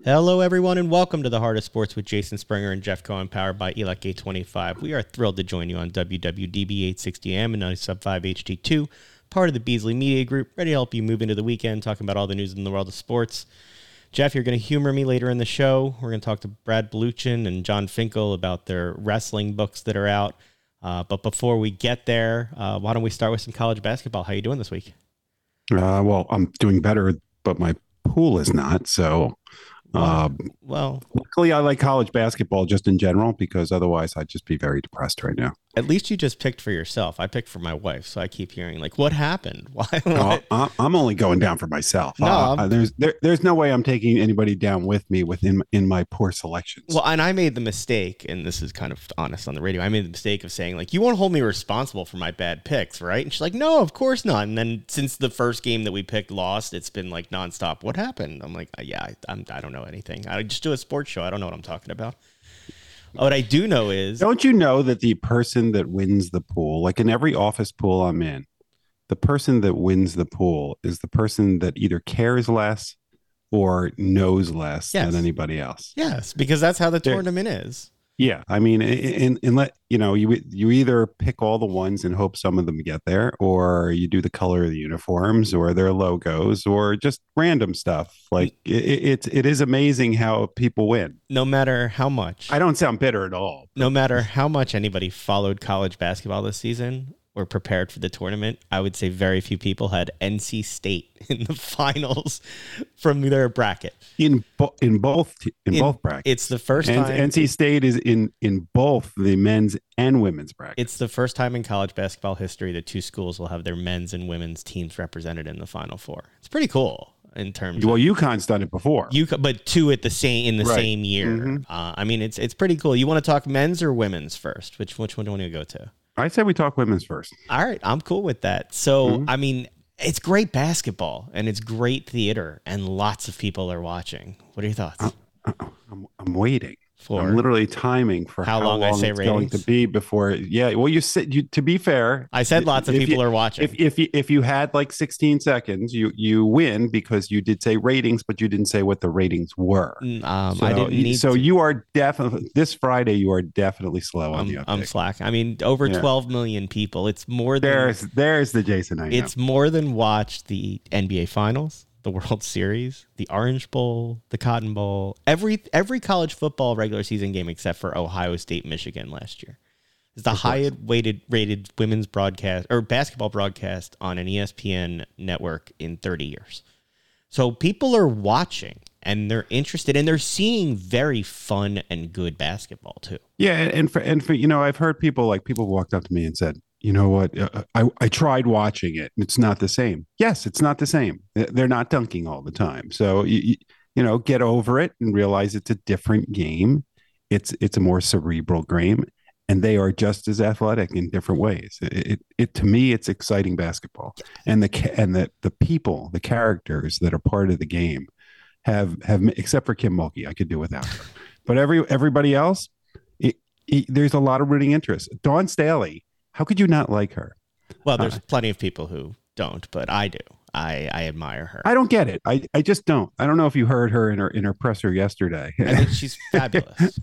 Hello, everyone, and welcome to the Heart of Sports with Jason Springer and Jeff Cohen, powered by ELEC 825. We are thrilled to join you on WWDB 860M and 90.5 HD2, part of the Beasley Media Group, ready to help you move into the weekend, talking about all the news in the world of sports. Jeff, you're going to humor me later in the show. We're going to talk to Brad Beluchin and John Finkel about their wrestling books that are out. But before we get there, why don't we start with some college basketball? How are you doing this week? Well, I'm doing better, but my pool is not. So, luckily I like college basketball just in general, because otherwise I'd just be very depressed right now. At least you just picked for yourself. I picked for my wife, so I keep hearing like, "What happened? Why?" I'm only going down for myself. No, There's no way I'm taking anybody down with me in my poor selections. Well, and I made the mistake, and this is kind of honest on the radio. I made the mistake of saying like, "You won't hold me responsible for my bad picks, right?" And she's like, "No, of course not." And then since the first game that we picked lost, it's been like nonstop. What happened? I'm like, "Yeah, I don't know anything. I just do a sports show. I don't know what I'm talking about." What I do know is... Don't you know that the person that wins the pool, like in every office pool I'm in, the person that wins the pool is the person that either cares less or knows less than anybody else. Yes, because that's how the tournament is. Yeah, I mean, you either pick all the ones and hope some of them get there, or you do the color of the uniforms, or their logos, or just random stuff. Like it is amazing how people win. No matter how much. I don't sound bitter at all. No matter how much anybody followed college basketball this season or prepared for the tournament, I would say very few people had NC State in the finals from their bracket. In both brackets. It's the first time. NC State is in both the men's and women's brackets. It's the first time in college basketball history that two schools will have their men's and women's teams represented in the Final Four. It's pretty cool in terms of... Well, UConn's done it before. But two at the same same year. Mm-hmm. I mean, it's pretty cool. You want to talk men's or women's first? Which one do you want to go to? I say we talk women's first. All right, I'm cool with that. So, I mean, it's great basketball and it's great theater and lots of people are watching. What are your thoughts? I'm waiting. I'm literally timing for how long I say it's ratings? going to be before. Yeah. Well, to be fair, I said lots of people are watching. If you had like 16 seconds, you win because you did say ratings, but you didn't say what the ratings were. I didn't need so to. you are definitely this Friday. You are definitely slow on the update. I'm slack. I mean, over 12 million people. It's more than there's the Jason. I know. It's more than watch the NBA Finals, the World Series, the Orange Bowl, the Cotton Bowl, every college football regular season game except for Ohio State, Michigan last year. It's the highest rated women's broadcast or basketball broadcast on an ESPN network in 30 years. So people are watching and they're interested and they're seeing very fun and good basketball too. Yeah, and for I've heard people walked up to me and said, "You know what? I tried watching it. It's not the same." Yes, it's not the same. They're not dunking all the time. So get over it and realize it's a different game. It's a more cerebral game, and they are just as athletic in different ways. It to me, it's exciting basketball, and the people, the characters that are part of the game have except for Kim Mulkey, I could do without her, but everybody else, there's a lot of rooting interest. Dawn Staley. How could you not like her? Well, there's plenty of people who don't, but I do. I admire her. I don't get it. I just don't. I don't know if you heard her in her presser yesterday. I think she's fabulous.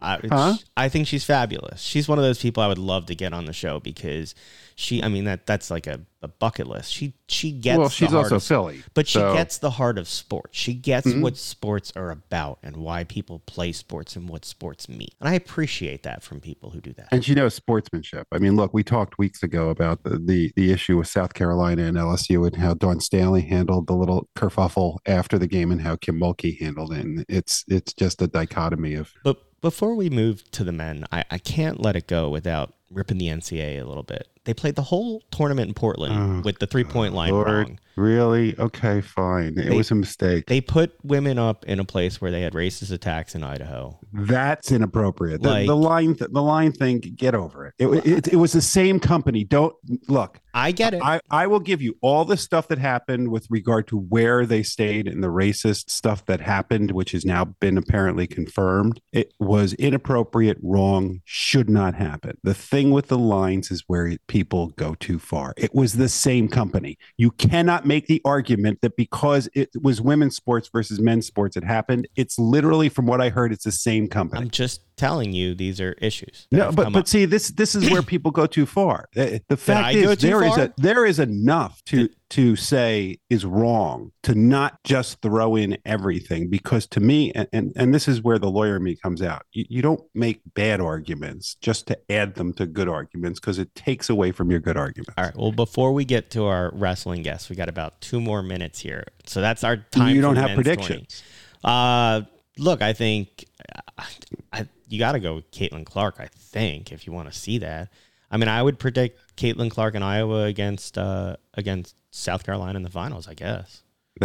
I think she's fabulous. She's one of those people I would love to get on the show because that's like a bucket list. She gets. Well, she's also Philly, but she gets the heart of sports. She gets what sports are about and why people play sports and what sports mean. And I appreciate that from people who do that. And she knows sportsmanship. I mean, look, we talked weeks ago about the issue with South Carolina and LSU and how Dawn Staley handled the little kerfuffle after the game and how Kim Mulkey handled it. And it's just a dichotomy of. But before we move to the men, I can't let it go without ripping the NCAA a little bit. They played the whole tournament in Portland with the 3-point line wrong. Really? Okay, fine. It was a mistake. They put women up in a place where they had racist attacks in Idaho. That's inappropriate. The line thing. Get over it. It was the same company. Don't look. I get it. I will give you all the stuff that happened with regard to where they stayed and the racist stuff that happened, which has now been apparently confirmed. It was inappropriate, wrong, should not happen. The thing playing with the lines is where people go too far. It was the same company. You cannot make the argument that because it was women's sports versus men's sports, it happened. It's literally, from what I heard, it's the same company. I'm just telling you these are issues. No, but see, this is where people go too far. The fact is, there is enough to say is wrong, to not just throw in everything, because to me, and this is where the lawyer in me comes out, you don't make bad arguments just to add them to good arguments, because it takes away from your good arguments. All right. Well, before we get to our wrestling guests, we got about 2 more minutes here. So that's our time. You don't have predictions. Look, I think you got to go with Caitlin Clark, I think, if you want to see that. I mean, I would predict Caitlin Clark in Iowa against South Carolina in the finals, I guess.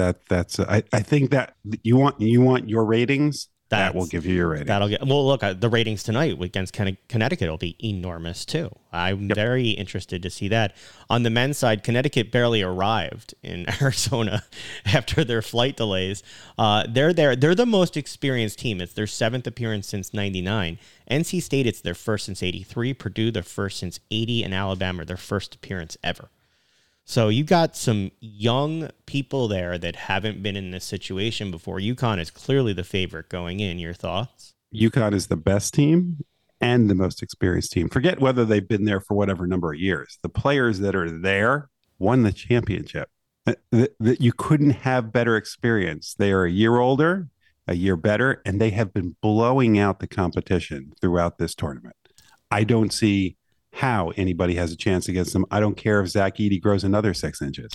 I think that you want your ratings. That will give you your rating. Look, the ratings tonight against Connecticut will be enormous too. I'm very interested to see that. On the men's side, Connecticut barely arrived in Arizona after their flight delays. They're there. They're the most experienced team. It's their 7th appearance since '99. NC State, it's their first since '83. Purdue, their first since '80, and Alabama, their first appearance ever. So you got some young people there that haven't been in this situation before. UConn is clearly the favorite going in. Your thoughts? UConn is the best team and the most experienced team. Forget whether they've been there for whatever number of years. The players that are there won the championship. You couldn't have better experience. They are a year older, a year better, and they have been blowing out the competition throughout this tournament. I don't see how anybody has a chance against them. I don't care if Zach Edey grows another 6 inches.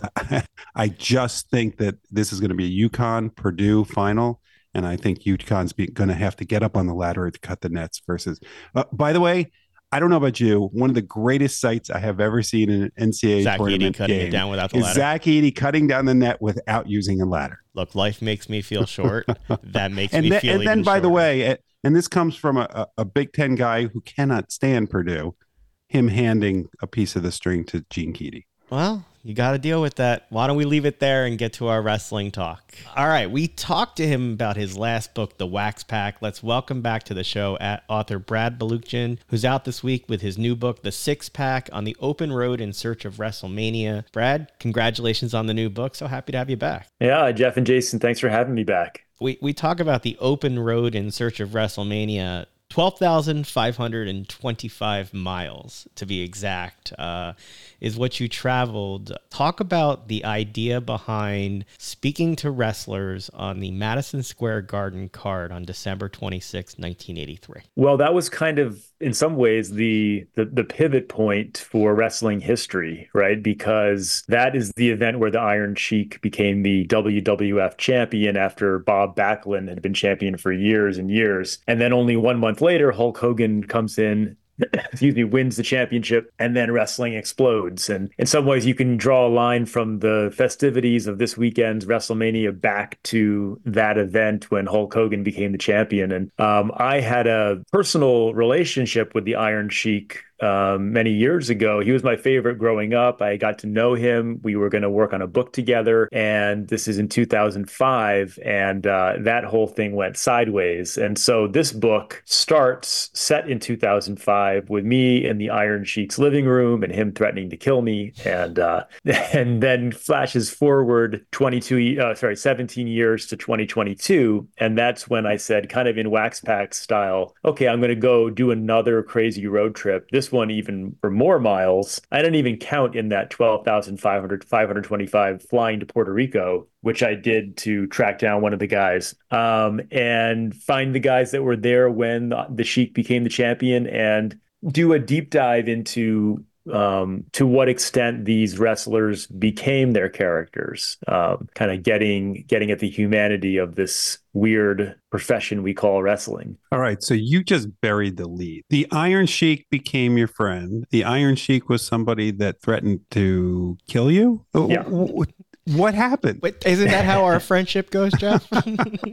I just think that this is going to be a UConn Purdue final, and I think UConn's going to have to get up on the ladder to cut the nets versus. By the way, I don't know about you, one of the greatest sights I have ever seen in an NCAA Zach tournament Edey cutting game it down without the is ladder. Zach Edey cutting down the net without using a ladder. Look, life makes me feel short. That makes me feel. And then, by the way, and this comes from a Big Ten guy who cannot stand Purdue. Him handing a piece of the string to Gene Keady. Well, you got to deal with that. Why don't we leave it there and get to our wrestling talk? All right, we talked to him about his last book, The Wax Pack. Let's welcome back to the show author Brad Balukjian, who's out this week with his new book, The Six Pack, on the open road in search of WrestleMania. Brad, congratulations on the new book. So happy to have you back. Yeah, Jeff and Jason, thanks for having me back. We talk about the open road in search of WrestleMania. 12,525 miles, to be exact, is what you traveled. Talk about the idea behind speaking to wrestlers on the Madison Square Garden card on December 26, 1983. Well, that was kind of, in some ways, the pivot point for wrestling history, right? Because that is the event where the Iron Sheik became the WWF champion after Bob Backlund had been champion for years and years. And then only 1 month later, Hulk Hogan comes in, wins the championship, and then wrestling explodes. And in some ways, you can draw a line from the festivities of this weekend's WrestleMania back to that event when Hulk Hogan became the champion. And I had a personal relationship with the Iron Sheik many years ago. He was my favorite growing up. I got to know him. We were going to work on a book together, and this is in 2005, and that whole thing went sideways. And so this book starts set in 2005 with me in the Iron Sheik's living room and him threatening to kill me, and then flashes forward 17 years to 2022, and that's when I said, kind of in Wax Pack style, okay, I'm going to go do another crazy road trip. This one even for more miles. I didn't even count in that 12,525 flying to Puerto Rico, which I did to track down one of the guys and find the guys that were there when the Sheik became the champion and do a deep dive into to what extent these wrestlers became their characters, kind of getting at the humanity of this weird profession we call wrestling. All right, so you just buried the lead. The Iron Sheik became your friend. The Iron Sheik was somebody that threatened to kill you? Yeah. What happened? Wait, isn't that how our friendship goes, Jeff?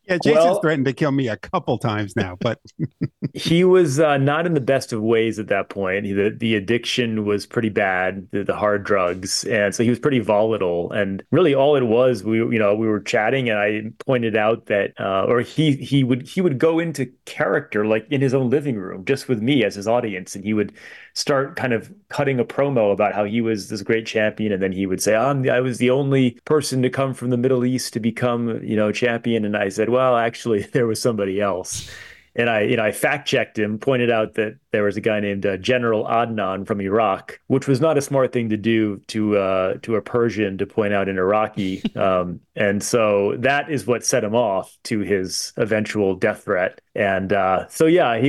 Yeah, Jason's Well, threatened to kill me a couple times now, but he was not in the best of ways at that point. The addiction was pretty bad, the hard drugs, and so he was pretty volatile. And really, all it was, we were chatting, and I pointed out that, or he would go into character like in his own living room, just with me as his audience, and he would start kind of cutting a promo about how he was this great champion, and then he would say, I was the only person to come from the Middle East to become, champion." And I said, "Well, actually, there was somebody else." And I fact checked him, pointed out that there was a guy named General Adnan from Iraq, which was not a smart thing to do to a Persian to point out an Iraqi. And so that is what set him off to his eventual death threat. And so yeah,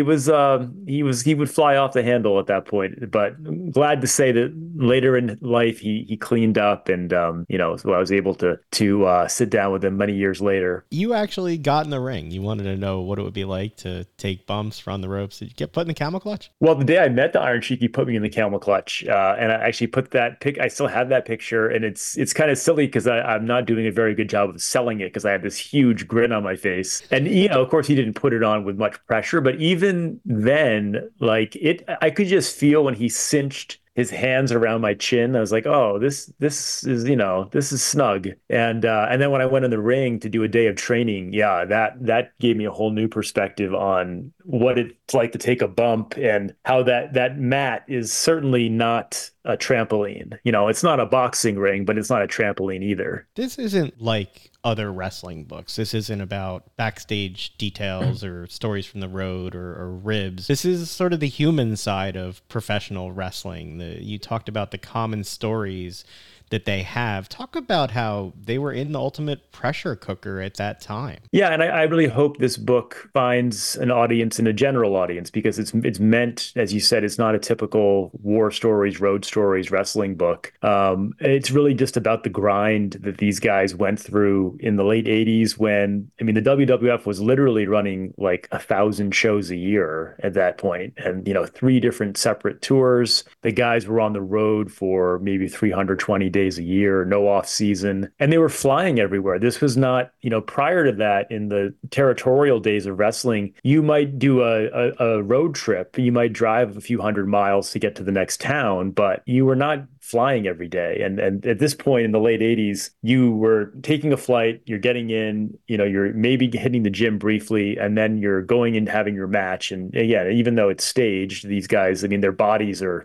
he would fly off the handle at that point. But I'm glad to say that later in life he cleaned up, and so I was able to sit down with him many years later. You actually got in the ring. You wanted to know what it would be like to take bumps, run the ropes. Did you get put in the camel clutch? Well, the day I met the Iron Sheik, he put me in the camel clutch, and I actually put that pic. I still have that picture, and it's kind of silly because I'm not doing a very good job of selling it because I have this huge grin on my face. And of course, he didn't put it on with much pressure, but even then, like I could just feel when he cinched his hands around my chin. I was like, "Oh, this is this is snug." And then when I went in the ring to do a day of training, yeah, that gave me a whole new perspective on what it's like to take a bump, and how that mat is certainly not a trampoline. It's not a boxing ring, but it's not a trampoline either. This isn't like other wrestling books. This isn't about backstage details or stories from the road or ribs. This is sort of the human side of professional wrestling. You talked about the common stories that they have. Talk about how they were in the ultimate pressure cooker at that time. Yeah, and I really hope this book finds an audience and a general audience, because it's meant, as you said, it's not a typical war stories, road stories, wrestling book. It's really just about the grind that these guys went through in the late 80s when, the WWF was literally running like 1,000 shows a year at that point, and 3 different separate tours. The guys were on the road for maybe 320 days a year, no off season, and they were flying everywhere. This was not, prior to that, in the territorial days of wrestling, you might do a road trip. You might drive a few hundred miles to get to the next town, but you were not flying every day. And at this point in the late 80s, you were taking a flight, you're getting in, you're maybe hitting the gym briefly, and then you're going and having your match. And yeah, even though it's staged, these guys, their bodies are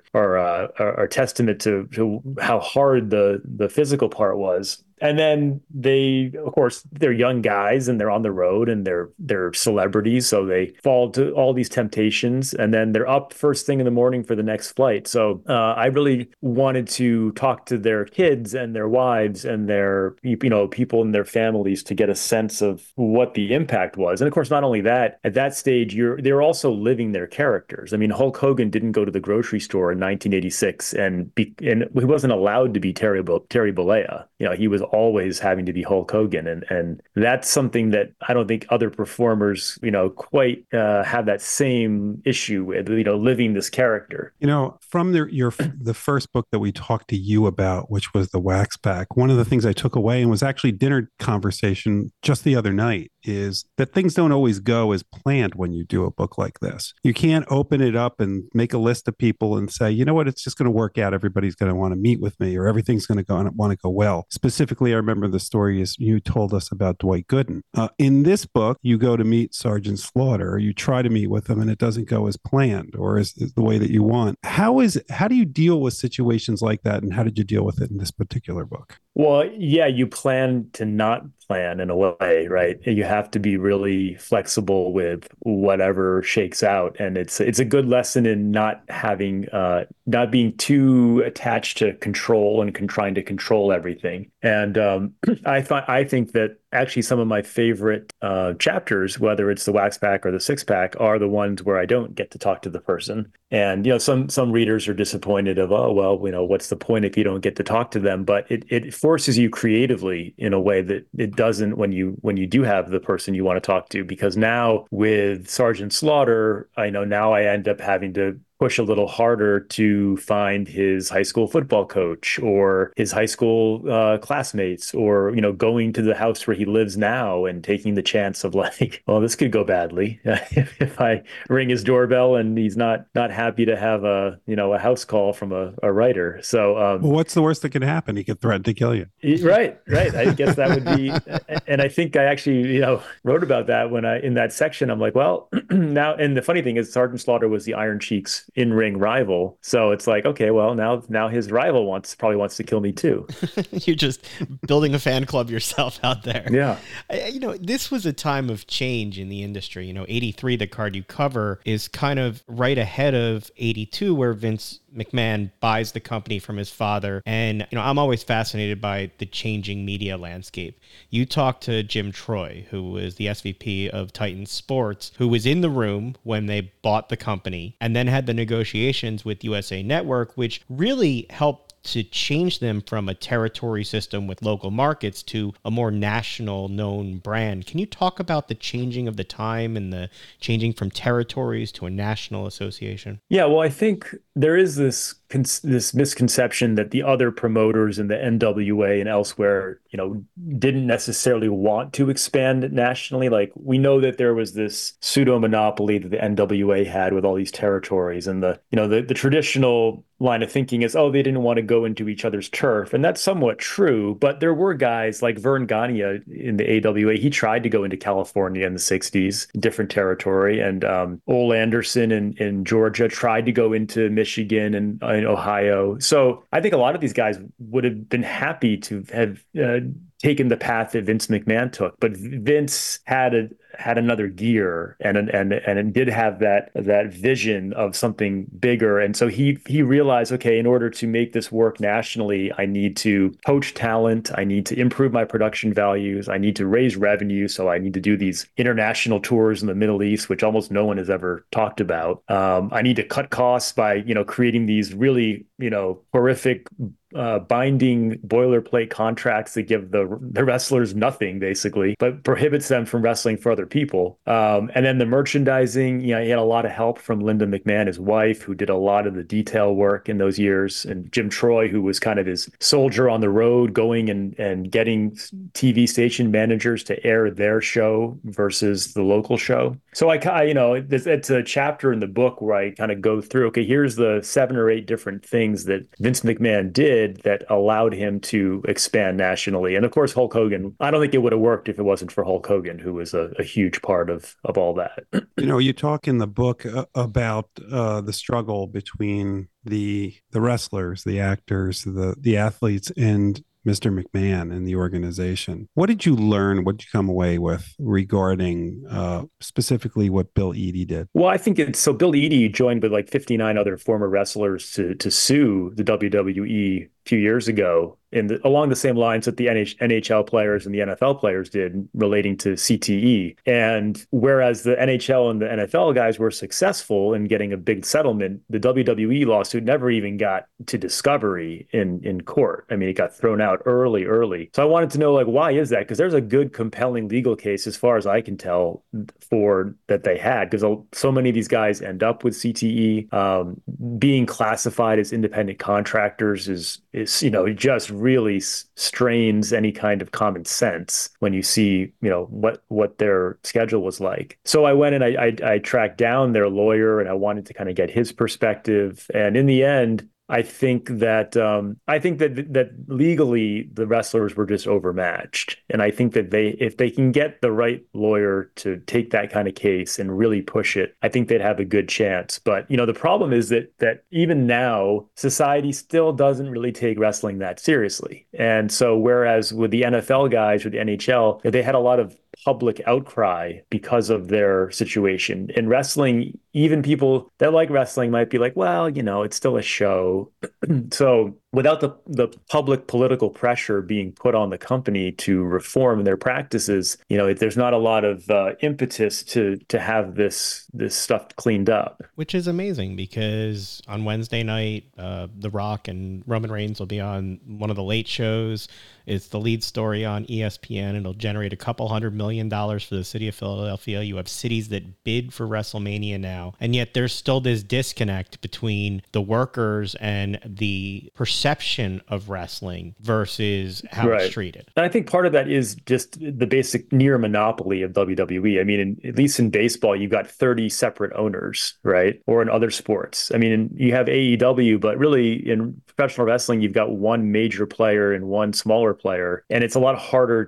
testament to how hard the physical part was. And then of course, they're young guys and they're on the road and they're celebrities. So they fall to all these temptations, and then they're up first thing in the morning for the next flight. So I really wanted to talk to their kids and their wives and their, people in their families to get a sense of what the impact was. And of course, not only that, at that stage, they're also living their characters. Hulk Hogan didn't go to the grocery store in 1986 and he wasn't allowed to be Terry Bollea. He was always having to be Hulk Hogan. And that's something that I don't think other performers, quite have that same issue with, living this character. From the first book that we talked to you about, which was The Wax Pack, one of the things I took away, and was actually dinner conversation just the other night, is that things don't always go as planned when you do a book like this. You can't open it up and make a list of people and say, you know what, it's just going to work out. Everybody's going to want to meet with me, or everything's going to want to go well. Specifically, I remember the story you told us about Dwight Gooden. In this book, you go to meet Sergeant Slaughter, or you try to meet with him, and it doesn't go as planned or as the way that you want. How do you deal with situations like that, and how did you deal with it in this particular book? Well, yeah, you plan to not plan in a way, right? You have to be really flexible with whatever shakes out, and it's a good lesson in not being too attached to control and trying to control everything. And I think that actually some of my favorite chapters, whether it's the Wax Pack or the Six Pack, are the ones where I don't get to talk to the person. And some readers are disappointed of, oh well, what's the point if you don't get to talk to them? But it forces you creatively in a way that it doesn't when you do have the person you want to talk to. Because now with Sergeant Slaughter, I know now I end up having to push a little harder to find his high school football coach or his high school classmates, or going to the house where he lives now and taking the chance of like, well, this could go badly if I ring his doorbell and he's not happy to have a house call from a writer. So Well, what's the worst that could happen? He could threaten to kill you. right. I guess that would be, and I think I actually, wrote about that when in that section, I'm like, well, now, and the funny thing is Sergeant Slaughter was the Iron Sheik's in-ring rival. So it's like, okay, well, now his rival probably wants to kill me too. You're just building a fan club yourself out there. Yeah. This was a time of change in the industry. 83, the card you cover, is kind of right ahead of 82, where Vince McMahon buys the company from his father. And, I'm always fascinated by the changing media landscape. You talked to Jim Troy, who was the SVP of Titan Sports, who was in the room when they bought the company and then had the negotiations with USA Network, which really helped to change them from a territory system with local markets to a more national known brand. Can you talk about the changing of the time and the changing from territories to a national association? Yeah, well, I think there is this misconception that the other promoters in the NWA and elsewhere, didn't necessarily want to expand nationally. Like, we know that there was this pseudo monopoly that the NWA had with all these territories, and the traditional line of thinking is, oh, they didn't want to go into each other's turf. And that's somewhat true, but there were guys like Vern Gagne in the AWA. He tried to go into California in the 60s, different territory. And Ole Anderson in Georgia tried to go into Michigan and Ohio. So I think a lot of these guys would have been happy to have taken the path that Vince McMahon took, but Vince had another gear and did have that vision of something bigger. And so he realized, okay, in order to make this work nationally, I need to poach talent, I need to improve my production values, I need to raise revenue, so I need to do these international tours in the Middle East, which almost no one has ever talked about. I need to cut costs by creating these really horrific binding boilerplate contracts that give the wrestlers nothing, basically, but prohibits them from wrestling for other people. And then the merchandising, he had a lot of help from Linda McMahon, his wife, who did a lot of the detail work in those years, and Jim Troy, who was kind of his soldier on the road, going and getting TV station managers to air their show versus the local show. So it's a chapter in the book where I kind of go through, okay, here's the 7 or 8 different things that Vince McMahon did that allowed him to expand nationally. And of course, Hulk Hogan, I don't think it would have worked if it wasn't for Hulk Hogan, who was a huge part of all that. You talk in the book about the struggle between the wrestlers, the actors, the athletes, and Mr. McMahon and the organization. What did you learn? What did you come away with regarding specifically what Bill Eadie did? Well, I think Bill Eadie joined with like 59 other former wrestlers to sue the WWE a few years ago, along the same lines that the NHL players and the NFL players did, relating to CTE. And whereas the NHL and the NFL guys were successful in getting a big settlement, the WWE lawsuit never even got to discovery in court. I mean, it got thrown out early. So I wanted to know, like, why is that? Because there's a good, compelling legal case, as far as I can tell, for that they had, because so many of these guys end up with CTE. Being classified as independent contractors is it just really strains any kind of common sense when you see what their schedule was like. So I went and I tracked down their lawyer, and I wanted to kind of get his perspective. And in the end, I think that legally the wrestlers were just overmatched, and I think that if they can get the right lawyer to take that kind of case and really push it, I think they'd have a good chance. But the problem is that even now society still doesn't really take wrestling that seriously, and so whereas with the NFL guys or the NHL, they had a lot of public outcry because of their situation. In wrestling, even people that like wrestling might be like, well, it's still a show. So without the public political pressure being put on the company to reform their practices, there's not a lot of impetus to have this stuff cleaned up. Which is amazing, because on Wednesday night, The Rock and Roman Reigns will be on one of the late shows. It's the lead story on ESPN. It'll generate $200 million for the city of Philadelphia. You have cities that bid for WrestleMania now. now. And yet there's still this disconnect between the workers and the perception of wrestling versus how it's treated. And I think part of that is just the basic near monopoly of WWE. I mean, at least in baseball, you've got 30 separate owners, right? Or in other sports. I mean, you have AEW, but really in professional wrestling, you've got one major player and one smaller player. And it's a lot harder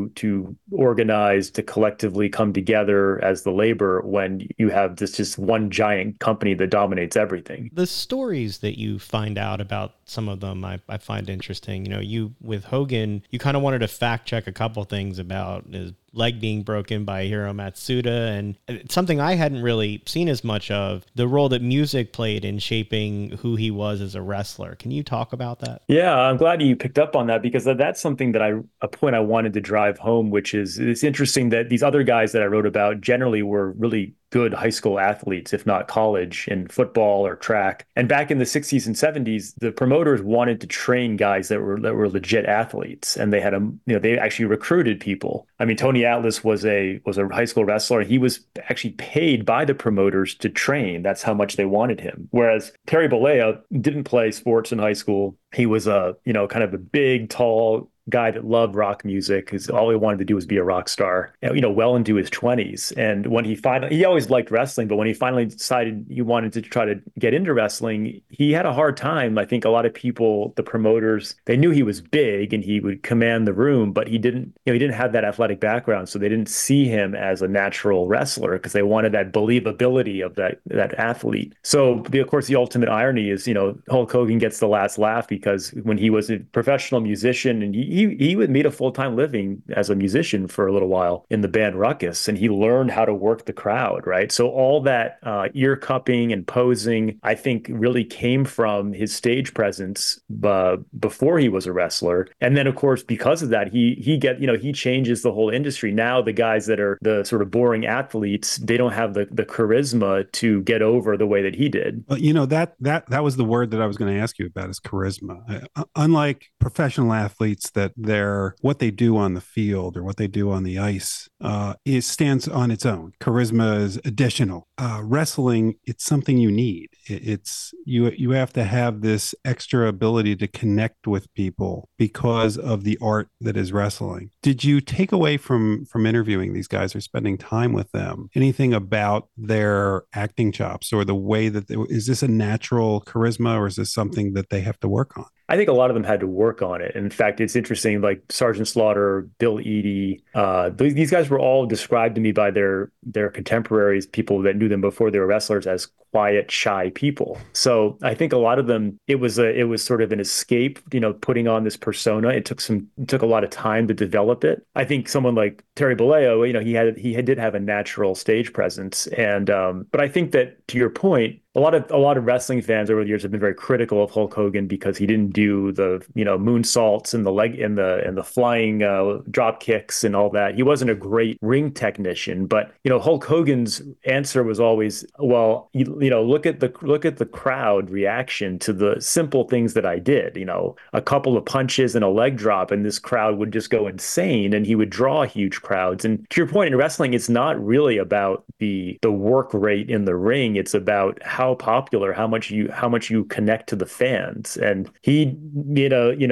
to organize, to collectively come together as the labor when you have this just one giant company that dominates everything. The stories that you find out about some of them, I find interesting. You know, you with Hogan, you kind of wanted to fact check a couple things about his leg being broken by Hiro Matsuda, and it's something I hadn't really seen as much of, the role that music played in shaping who he was as a wrestler. Can you talk about that? Yeah, I'm glad you picked up on that, because that's something that a point I wanted to drive home, which is it's interesting that these other guys that I wrote about generally were really good high school athletes, if not college, in football or track. And back in the 60s and 70s, the promoters wanted to train guys that were legit athletes, and they had they actually recruited people. I mean, Tony Atlas was a high school wrestler. He was actually paid by the promoters to train. That's how much they wanted him. Whereas Terry Bollea didn't play sports in high school. He was kind of a big, tall guy that loved rock music, because all he wanted to do was be a rock star, well into his 20s. And when he always liked wrestling, but when he finally decided he wanted to try to get into wrestling, he had a hard time. I think a lot of people, the promoters, they knew he was big and he would command the room, but he didn't have that athletic background. So they didn't see him as a natural wrestler, because they wanted that believability of that athlete. So of course, the ultimate irony is, Hulk Hogan gets the last laugh, because when he was a professional musician, and he made a full-time living as a musician for a little while in the band Ruckus, and he learned how to work the crowd, right? So all that ear cupping and posing, I think, really came from his stage presence before he was a wrestler. And then, of course, because of that, he changes the whole industry. Now the guys that are the sort of boring athletes, they don't have the charisma to get over the way that he did. Well, that was the word that I was going to ask you about, is charisma. Unlike professional athletes, that what they do on the field or what they do on the ice stands on its own. Charisma is additional. Wrestling, it's something you need. It's you have to have this extra ability to connect with people because of the art that is wrestling. Did you take away from interviewing these guys or spending time with them anything about their acting chops, or the way that is this a natural charisma, or is this something that they have to work on? I think a lot of them had to work on it. In fact, it's interesting, like Sergeant Slaughter, Bill Eadie, these guys were all described to me by their contemporaries, people that knew them before they were wrestlers, as quiet, shy people. So I think a lot of them, it was sort of an escape, putting on this persona. It took a lot of time to develop it. I think someone like Terry Bollea, he did have a natural stage presence. And but I think that, to your point, a lot of wrestling fans over the years have been very critical of Hulk Hogan because he didn't do the moonsaults and the leg and the flying drop kicks and all that. He wasn't a great ring technician, but Hulk Hogan's answer was always, well, look at the crowd reaction to the simple things that I did. A couple of punches and a leg drop, and this crowd would just go insane, and he would draw huge crowds. And to your point, in wrestling, it's not really about the work rate in the ring. It's about how popular, how much you connect to the fans. And he made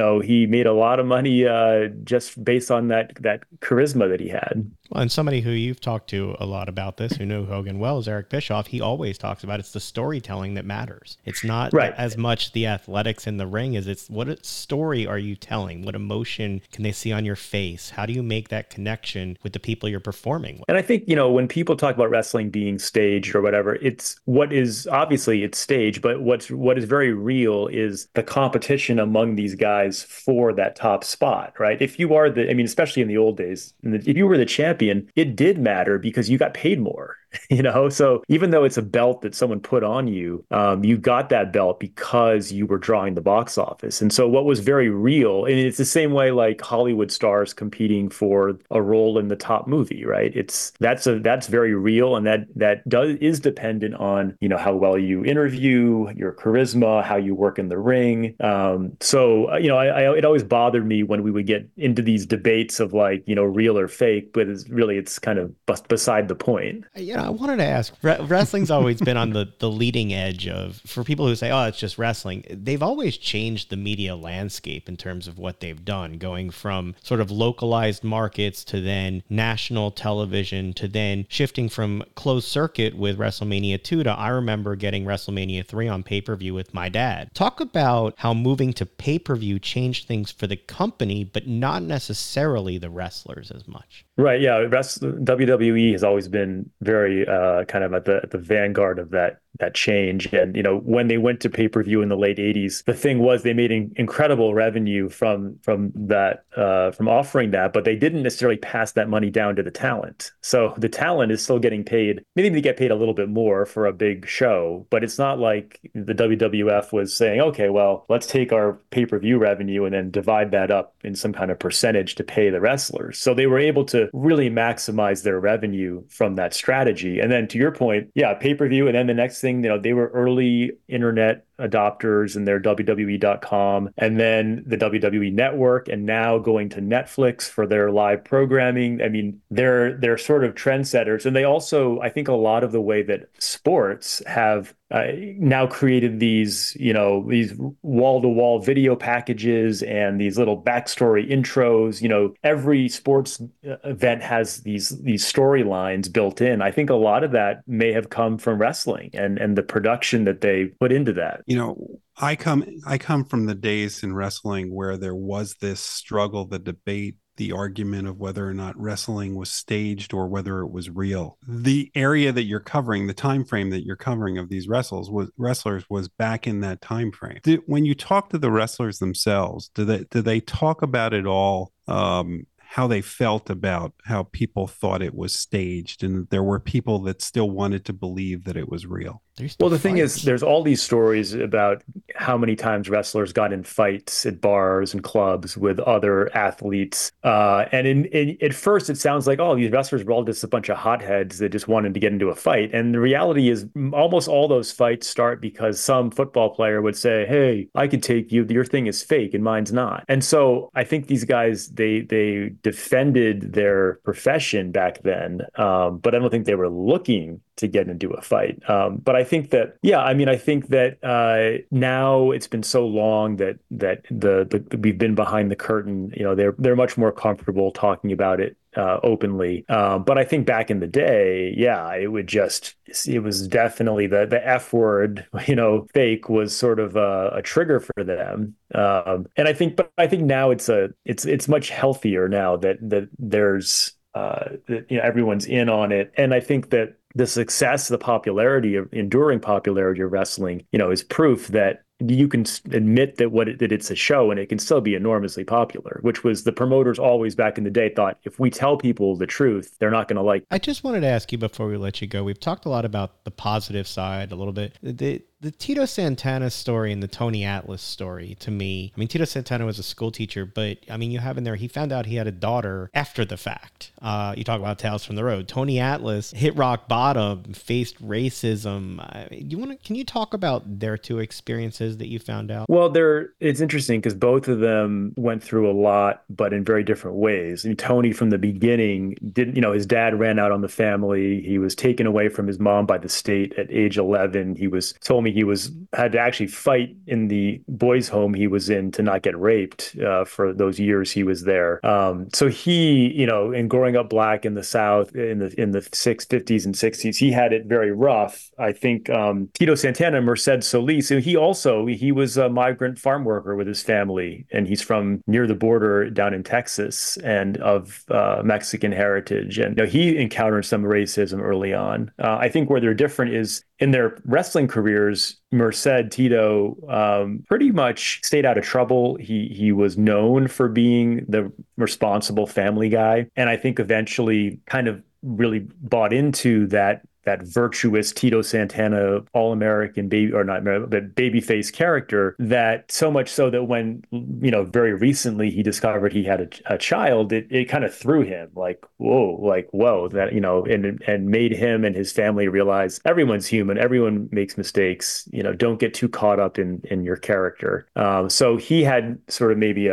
a lot of money just based on that charisma that he had. Well, and somebody who you've talked to a lot about this, who knew Hogan well, is Eric Bischoff. He always talks about it's the storytelling that matters. It's not as much the athletics in the ring as it's what story are you telling? What emotion can they see on your face? How do you make that connection with the people you're performing with? And I think, when people talk about wrestling being staged or whatever, it's what is obviously it's staged, but what is very real is the competition among these guys for that top spot, right? If you are especially in the old days, if you were the champion, it did matter because you got paid more. So even though it's a belt that someone put on you, you got that belt because you were drawing the box office. And so what was very real, and it's the same way like Hollywood stars competing for a role in the top movie, right? That's very real, and that is dependent on how well you interview, your charisma, how you work in the ring. It always bothered me when we would get into these debates of real or fake, but it's kind of beside the point. I wanted to ask, wrestling's always been on the leading edge of, for people who say, oh, it's just wrestling, they've always changed the media landscape in terms of what they've done, going from sort of localized markets to then national television to then shifting from closed circuit with WrestleMania 2 to, I remember getting WrestleMania 3 on pay-per-view with my dad. Talk about how moving to pay-per-view changed things for the company, but not necessarily the wrestlers as much. Right. Yeah. WWE has always been very kind of at the vanguard of that change. And, when they went to pay-per-view in the late 80s, the thing was they made incredible revenue from that, from offering that, but they didn't necessarily pass that money down to the talent. So the talent is still getting paid. Maybe they get paid a little bit more for a big show, but it's not like the WWF was saying, okay, well, let's take our pay-per-view revenue and then divide that up in some kind of percentage to pay the wrestlers. So they were able to really maximize their revenue from that strategy. And then to your point, yeah, pay-per-view. And then the next thing, they were early internet adopters and their WWE.com, and then the WWE Network, and now going to Netflix for their live programming. I mean, they're sort of trendsetters. And they also, I think a lot of the way that sports have now created these wall-to-wall video packages and these little backstory intros. Every sports event has these storylines built in. I think a lot of that may have come from wrestling and the production that they put into that. I come from the days in wrestling where there was this struggle, the debate, the argument of whether or not wrestling was staged or whether it was real. The area that you're covering, the time frame that you're covering of these wrestlers was back in that time frame. When you talk to the wrestlers themselves, do they talk about it all? How they felt about how people thought it was staged, and there were people that still wanted to believe that it was real. Well, the thing is, there's all these stories about how many times wrestlers got in fights at bars and clubs with other athletes. And at first, it sounds like, oh, these wrestlers were all just a bunch of hotheads that just wanted to get into a fight. And the reality is, almost all those fights start because some football player would say, hey, I could take you. Your thing is fake and mine's not. And so I think these guys, they defended their profession back then, but I don't think they were looking to get into a fight. But I think that, now it's been so long that we've been behind the curtain. They're much more comfortable talking about it openly. But I think back in the day, it was definitely the F word, fake was sort of a trigger for them. And I think now it's much healthier now that there's everyone's in on it. And I think that the success, the popularity of enduring popularity of wrestling, is proof that you can admit that it's a show and it can still be enormously popular, which was the promoters always back in the day thought if we tell people the truth, they're not going to like it. I just wanted to ask you before we let you go, we've talked a lot about the positive side a little bit. The Tito Santana story and the Tony Atlas story, to me, I mean, Tito Santana was a school teacher, but I mean, you have in there, he found out he had a daughter after the fact. You talk about Tales from the Road. Tony Atlas hit rock bottom, faced racism. Can you talk about their two experiences that you found out? Well, it's interesting because both of them went through a lot, but in very different ways. I mean, Tony from the beginning his dad ran out on the family. He was taken away from his mom by the state at age 11. He told me he had to actually fight in the boys' home he was in to not get raped for those years he was there. So he, in growing up black in the South in the 50s and 60s, he had it very rough. I think Tito Santana, Merced Solis, he was a migrant farm worker with his family, and he's from near the border down in Texas and of Mexican heritage. And he encountered some racism early on. I think where they're different is in their wrestling careers, Tito pretty much stayed out of trouble. He was known for being the responsible family guy. And I think eventually kind of really bought into that virtuous Tito Santana All-American babyface character, that so much so that when, very recently he discovered he had a child, it kind of threw him like, whoa, that, and made him and his family realize everyone's human, everyone makes mistakes, don't get too caught up in your character. So he had sort of maybe a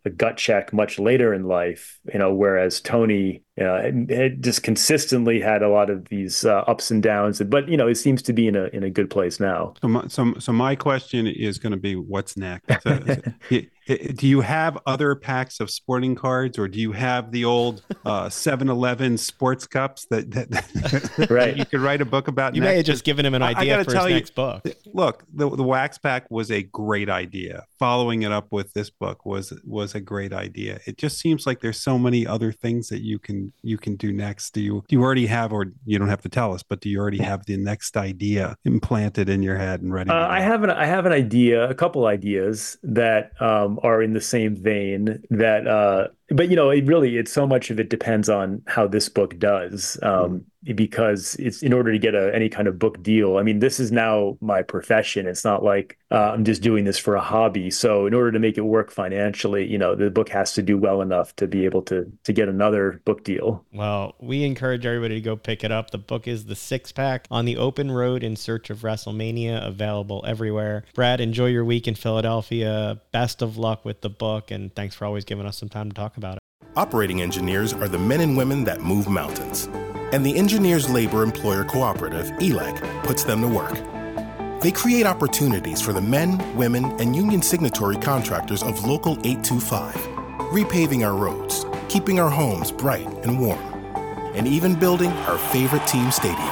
the gut check much later in life, whereas Tony it just consistently had a lot of these ups and downs, but it seems to be in a good place now. So my question is going to be, what's next? Do you have other packs of sporting cards, or do you have the old 7-Eleven sports cups that right. you could write a book about? You may have just given him an idea for his next book. Look, the wax pack was a great idea. Following it up with this book was a great idea. It just seems like there's so many other things that you can do next. Do you already have, or you don't have to tell us, but do you already have the next idea implanted in your head and ready to go? I have an idea, a couple ideas that are in the same vein that but it's so much of it depends on how this book does, because it's in order to get any kind of book deal. I mean, this is now my profession. It's not like I'm just doing this for a hobby. So in order to make it work financially, the book has to do well enough to be able to get another book deal. Well, we encourage everybody to go pick it up. The book is The Six Pack: On the Open Road in Search of WrestleMania, available everywhere. Brad, enjoy your week in Philadelphia. Best of luck with the book, and thanks for always giving us some time to talk about it. Operating engineers are the men and women that move mountains. And the Engineers Labor Employer Cooperative, ELEC, puts them to work. They create opportunities for the men, women, and union signatory contractors of Local 825, repaving our roads, keeping our homes bright and warm, and even building our favorite team stadium.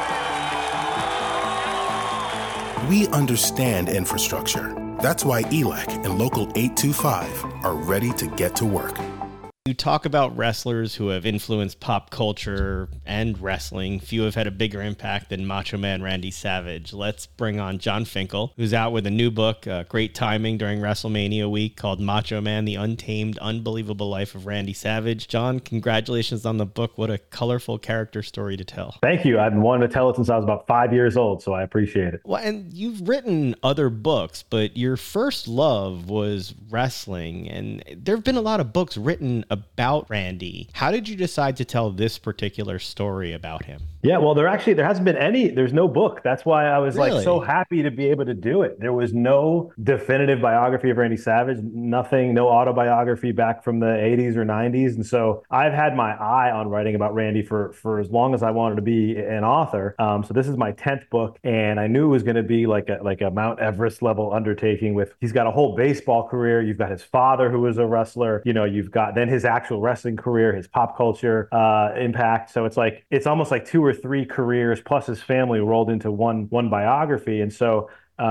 We understand infrastructure. That's why ELEC and Local 825 are ready to get to work. You talk about wrestlers who have influenced pop culture and wrestling. Few have had a bigger impact than Macho Man Randy Savage. Let's bring on Jon Finkel, who's out with a new book, great timing during WrestleMania week, called Macho Man: The Untamed, Unbelievable Life of Randy Savage. Jon, congratulations on the book. What a colorful character story to tell. Thank you. I've been wanting to tell it since I was about 5 years old, so I appreciate it. Well, and you've written other books, but your first love was wrestling, and there have been a lot of books written about Randy. How did you decide to tell this particular story about him? Yeah, well, there hasn't been there's no book. That's why I was Really? like so happy to be able to do it. There was no definitive biography of Randy Savage, nothing, no autobiography back from the 80s or 90s. And so I've had my eye on writing about Randy for as long as I wanted to be an author. So this is my 10th book, and I knew it was going to be like a Mount Everest level undertaking. He's got a whole baseball career. You've got his father, who was a wrestler. You've got then his actual wrestling career, his pop culture impact. So it's almost like 2 or 3 careers plus his family rolled into one biography. And so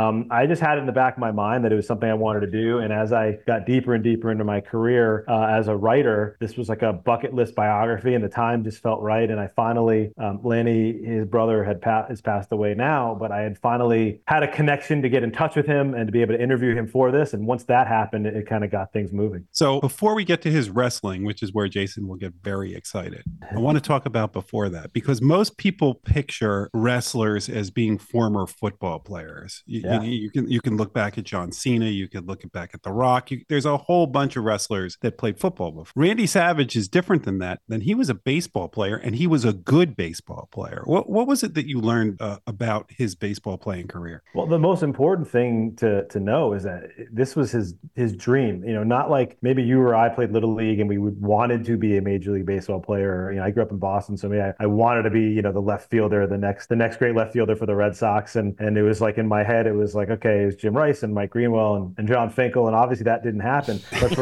I just had it in the back of my mind that it was something I wanted to do. And as I got deeper and deeper into my career as a writer, this was like a bucket list biography, and the time just felt right. And I finally, Lanny, his brother, has passed away now, but I had finally had a connection to get in touch with him and to be able to interview him for this. And once that happened, it kind of got things moving. So before we get to his wrestling, which is where Jason will get very excited, I want to talk about before that, because most people picture wrestlers as being former football players. You can look back at John Cena. You could look back at The Rock. There's a whole bunch of wrestlers that played football before. Randy Savage is different than that. Then he was a baseball player, and he was a good baseball player. What was it that you learned about his baseball playing career? Well, the most important thing to know is that this was his dream. Not like maybe you or I played Little League and we wanted to be a Major League Baseball player. I grew up in Boston, so maybe I wanted to be the left fielder, the next great left fielder for the Red Sox, and it was like in my head, it was like, okay, it was Jim Rice and Mike Greenwell and Jon Finkel, and obviously that didn't happen. But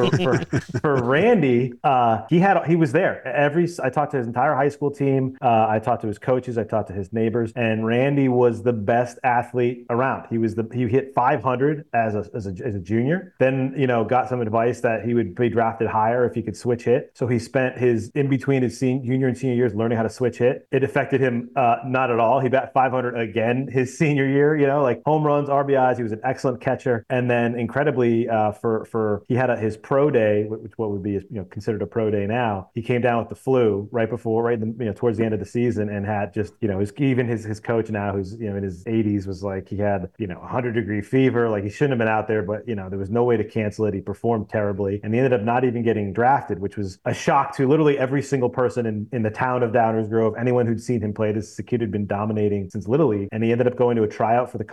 for Randy, he was there. I talked to his entire high school team. I talked to his coaches. I talked to his neighbors, and Randy was the best athlete around. He hit 500 as a junior. Then got some advice that he would be drafted higher if he could switch hit. So he spent in between his junior and senior years learning how to switch hit. It affected him not at all. He bat 500 again his senior year. Like home runs, RBIs. He was an excellent catcher. And then incredibly, he had his pro day, which what would be considered a pro day now. He came down with the flu towards the end of the season, and had just his coach now, who's in his 80s, was like he had 100-degree fever. Like he shouldn't have been out there, but there was no way to cancel it. He performed terribly, and he ended up not even getting drafted, which was a shock to literally every single person in the town of Downers Grove. Anyone who'd seen him play, this kid had been dominating since Little League, and he ended up going to a tryout for the Cardinals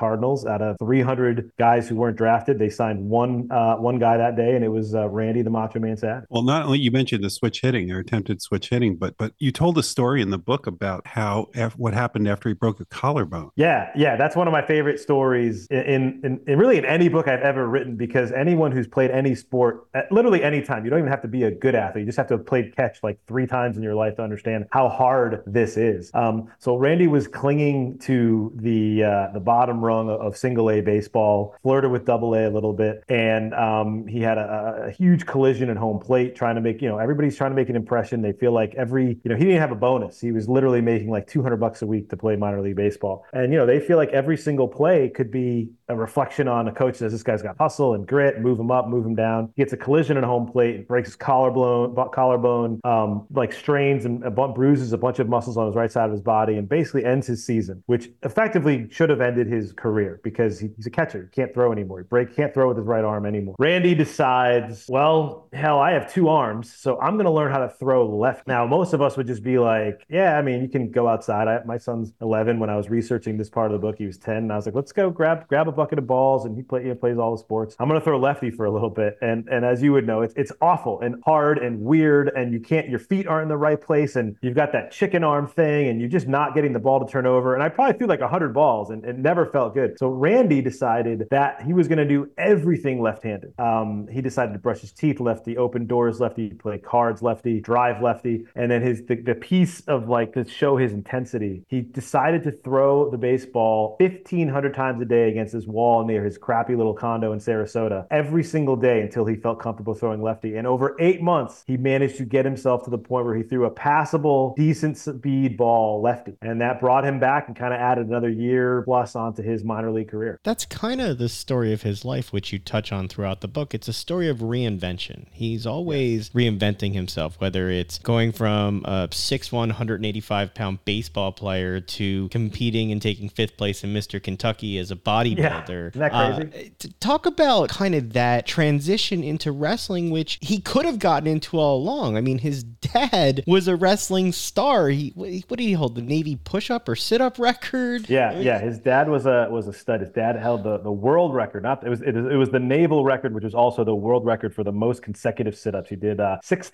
out of 300 guys who weren't drafted. They signed one guy that day, and it was Randy the Macho Man Savage. Well, not only you mentioned the switch hitting or attempted switch hitting, but you told a story in the book about what happened after he broke a collarbone. Yeah, that's one of my favorite stories in really in any book I've ever written, because anyone who's played any sport, literally any time, you don't even have to be a good athlete. You just have to have played catch like 3 times in your life to understand how hard this is. So Randy was clinging to the bottom rung of single A baseball, flirted with double A a little bit, and he had a huge collision at home plate, trying to make, everybody's trying to make an impression. They feel like he didn't have a bonus. He was literally making like $200 a week to play minor league baseball. And, they feel like every single play could be a reflection on a coach says, this guy's got hustle and grit, move him up, move him down. He gets a collision at home plate, breaks his collarbone, like strains and bruises a bunch of muscles on his right side of his body, and basically ends his season, which effectively should have ended his career because he's a catcher. He can't throw anymore. Can't throw with his right arm anymore. Randy decides, well, hell, I have 2 arms, so I'm going to learn how to throw left. Now, most of us would just be like, yeah, I mean, you can go outside. My son's 11. When I was researching this part of the book, he was 10. And I was like, let's go grab a bucket of balls. And he plays all the sports. I'm going to throw lefty for a little bit. And as you would know, it's awful and hard and weird. And your feet aren't in the right place. And you've got that chicken arm thing, and you're just not getting the ball to turn over. And I probably threw like 100 balls, and it never felt good. So Randy decided that he was going to do everything left-handed. He decided to brush his teeth lefty, open doors lefty, play cards lefty, drive lefty. And then the piece of like to show his intensity, he decided to throw the baseball 1,500 times a day against his wall near his crappy little condo in Sarasota every single day until he felt comfortable throwing lefty. And over 8 months, he managed to get himself to the point where he threw a passable, decent speed ball lefty. And that brought him back and kind of added another year plus onto his minor league career. That's kind of the story of his life, which you touch on throughout the book. It's a story of reinvention. He's always reinventing himself, whether it's going from a 6'1", 185-pound baseball player to competing and taking 5th place in Mr. Kentucky as a bodybuilder. Yeah, isn't that crazy? Talk about kind of that transition into wrestling, which he could have gotten into all along. I mean, his dad was a wrestling star. What did he hold? The Navy push-up or sit-up record? Yeah. His dad was a stud. His dad held the world record. It was the naval record, which was also the world record for the most consecutive sit-ups. He did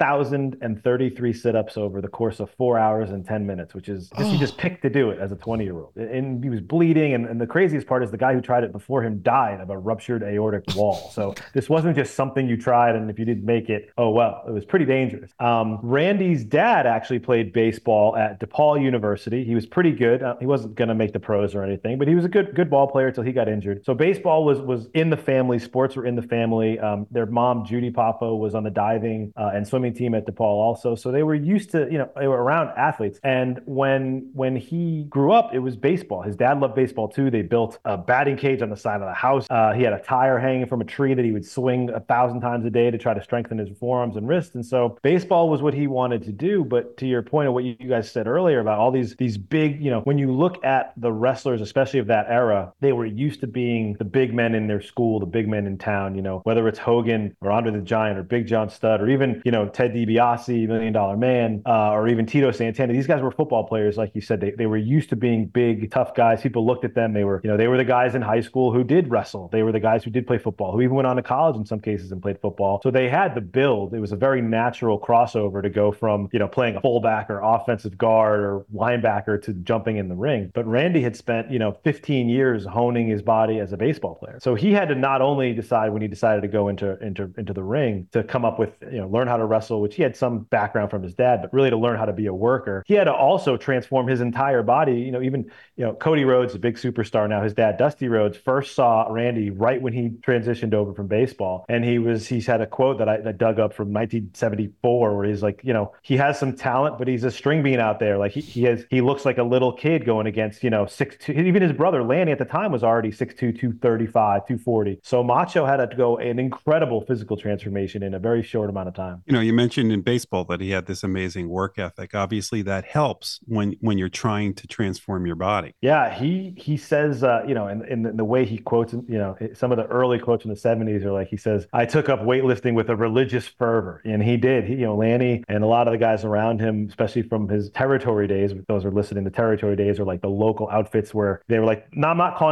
6,033 sit-ups over the course of 4 hours and 10 minutes, which is he just picked to do it as a 20-year-old. And he was bleeding. And the craziest part is the guy who tried it before him died of a ruptured aortic wall. So this wasn't just something you tried, and if you didn't make it, oh well, it was pretty dangerous. Randy's dad actually played baseball at DePaul University. He was pretty good. He wasn't going to make the pros or anything, but he was a good ball player until he got injured. So baseball was in the family. Sports were in the family. Their mom, Judy Popo, was on the diving and swimming team at DePaul also. So they were used to, they were around athletes. And when he grew up, it was baseball. His dad loved baseball too. They built a batting cage on the side of the house. He had a tire hanging from a tree that he would swing 1,000 times a day to try to strengthen his forearms and wrists. And so baseball was what he wanted to do. But to your point of what you guys said earlier about all these big, when you look at the wrestlers, especially of that era, they were used to being the big men in their school, the big men in town, whether it's Hogan or Andre the Giant or Big John Studd or even, Ted DiBiase, $1 Million Man, or even Tito Santana. These guys were football players. Like you said, they were used to being big, tough guys. People looked at them. They were the guys in high school who did wrestle. They were the guys who did play football, who even went on to college in some cases and played football. So they had the build. It was a very natural crossover to go from, playing a fullback or offensive guard or linebacker to jumping in the ring. But Randy had spent, 15 years honing his body as a baseball player. So he had to not only decide when he decided to go into the ring to come up with, learn how to wrestle, which he had some background from his dad, but really to learn how to be a worker. He had to also transform his entire body. Even Cody Rhodes, a big superstar now, his dad, Dusty Rhodes, first saw Randy right when he transitioned over from baseball. And he's had a quote that I dug up from 1974 where he's like, he has some talent, but he's a string bean out there. Like he looks like a little kid going against, 6'2". Even his brother Lanny at the time was already 6'2", 235, 240. So Macho had to go an incredible physical transformation in a very short amount of time. You mentioned in baseball that he had this amazing work ethic. Obviously that helps when you're trying to transform your body. Yeah, he says, in the way he quotes, some of the early quotes in the 70s are like, he says, I took up weightlifting with a religious fervor. And he did. Lanny and a lot of the guys around him, especially from his territory days, those are listening, the territory days are like the local outfits where they were like, no, I'm not calling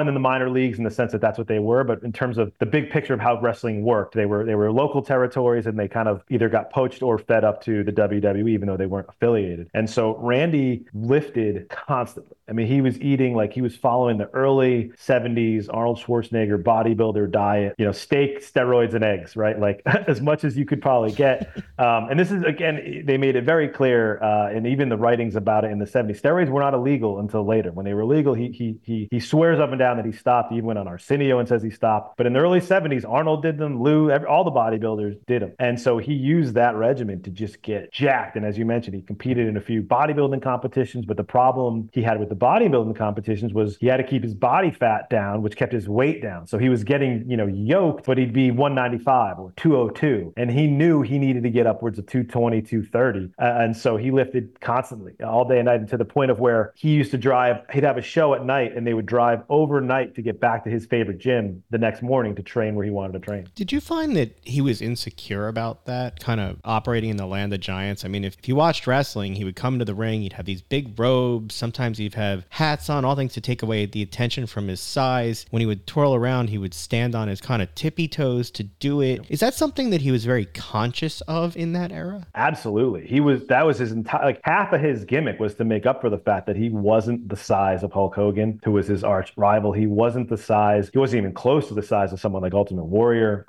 in the minor leagues in the sense that that's what they were. But in terms of the big picture of how wrestling worked, they were local territories, and they kind of either got poached or fed up to the WWE, even though they weren't affiliated. And so Randy lifted constantly. I mean, he was eating like he was following the early 70s Arnold Schwarzenegger bodybuilder diet, steak, steroids, and eggs, right? Like as much as you could probably get. And this is, again, they made it very clear, and even the writings about it in the 70s. Steroids were not illegal until later. When they were legal, he swears up and down that he stopped. He even went on Arsenio and says he stopped. But in the early 70s, Arnold did them, Lou, all the bodybuilders did them. And so he used that regimen to just get jacked. And as you mentioned, he competed in a few bodybuilding competitions. But the problem he had with the bodybuilding competitions was he had to keep his body fat down, which kept his weight down. So he was getting, yoked, but he'd be 195 or 202. And he knew he needed to get upwards of 220, 230. And so he lifted constantly all day and night, and to the point of where he used to drive, he'd have a show at night and they would drive overnight to get back to his favorite gym the next morning to train where he wanted to train. Did you find that he was insecure about that, kind of operating in the land of giants? I mean, if you watched wrestling, he would come to the ring, he'd have these big robes, sometimes he'd have hats on, all things to take away the attention from his size. When he would twirl around, he would stand on his kind of tippy toes to do it. Is that something that he was very conscious of in that era? Absolutely. That was his entire, like half of his gimmick was to make up for the fact that he wasn't the size of Hulk Hogan, who was his arch rival. He wasn't even close to the size of someone like Ultimate Warrior.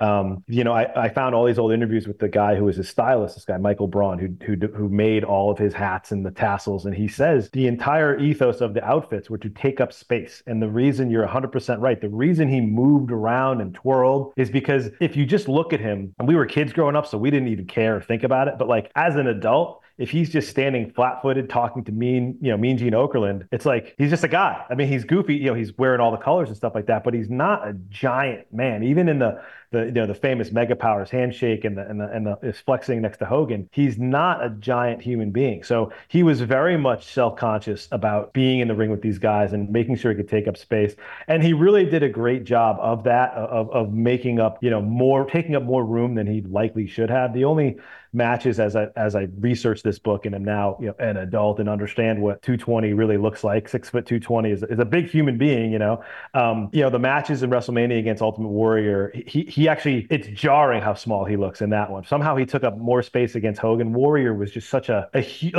I found all these old interviews with the guy who was his stylist, this guy, Michael Braun, who made all of his hats and the tassels. And he says the entire ethos of the outfits were to take up space. And the reason, you're 100% right, the reason he moved around and twirled is because if you just look at him, and we were kids growing up, so we didn't even care or think about it. But like as an adult, if he's just standing flat-footed talking to Mean Gene Okerlund, it's like he's just a guy. I mean, he's goofy, he's wearing all the colors and stuff like that, but he's not a giant man. Even in the famous Mega Powers handshake and the is flexing next to Hogan, he's not a giant human being. So he was very much self-conscious about being in the ring with these guys and making sure he could take up space. And he really did a great job of that, of making up, taking up more room than he likely should have. The only matches as I researched this book and am now an adult and understand what 220 really looks like. 6'2", 220 is a big human being. The matches in WrestleMania against Ultimate Warrior, he actually, it's jarring how small he looks in that one. Somehow he took up more space against Hogan. Warrior was just such a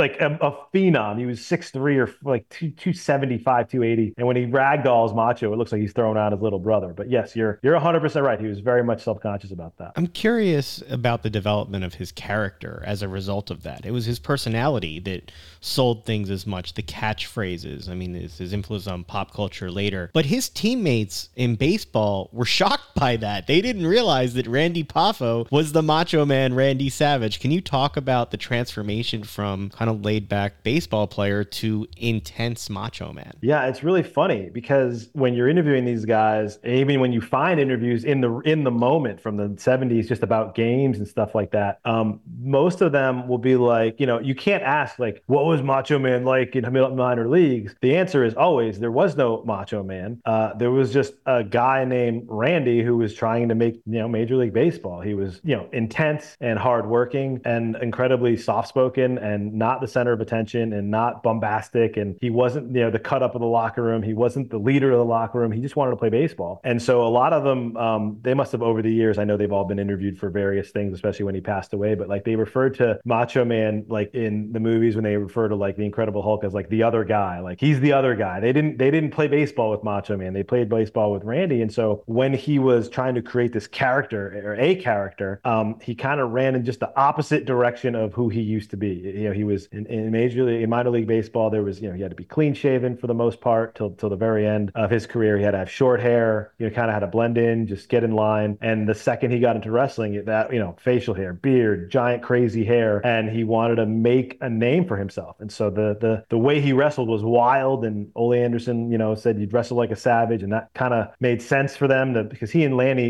phenom. He was 6'3" or like 275, 280, and when he ragdolls Macho, it looks like he's throwing out his little brother. But yes, you're 100% right. He was very much self-conscious about that. I'm curious about the development of his character as a result of that. It was his personality that sold things as much, the catchphrases. I mean, his influence on pop culture later. But his teammates in baseball were shocked by that. They didn't realize that Randy Poffo was the Macho Man Randy Savage. Can you talk about the transformation from kind of laid-back baseball player to intense Macho Man? Yeah, it's really funny because when you're interviewing these guys, even when you find interviews in the moment from the 70s just about games and stuff like that, most of them will be like, you can't ask like, what was Macho Man like in minor leagues? The answer is always, there was no Macho Man. There was just a guy named Randy who was trying to make, Major League Baseball. He was, intense and hardworking and incredibly soft-spoken and not the center of attention and not bombastic. And he wasn't, the cut up of the locker room. He wasn't the leader of the locker room. He just wanted to play baseball. And so a lot of them, they must have over the years, I know they've all been interviewed for various things, especially when he passed away, but like they referred to Macho Man, like in the movies when they refer to like the Incredible Hulk as like the other guy, like he's the other guy. They didn't play baseball with Macho Man. They played baseball with Randy. And so when he was trying to create this character or a character, he kind of ran in just the opposite direction of who he used to be. He was in minor league baseball. There was, he had to be clean shaven for the most part till the very end of his career. He had to have short hair, kind of had to blend in, just get in line. And the second he got into wrestling, that, facial hair, beard, giant crazy hair, and he wanted to make a name for himself. And so the way he wrestled was wild. And Ole Anderson, said you'd wrestle like a savage, and that kind of made sense for them because he and Lanny, his brother,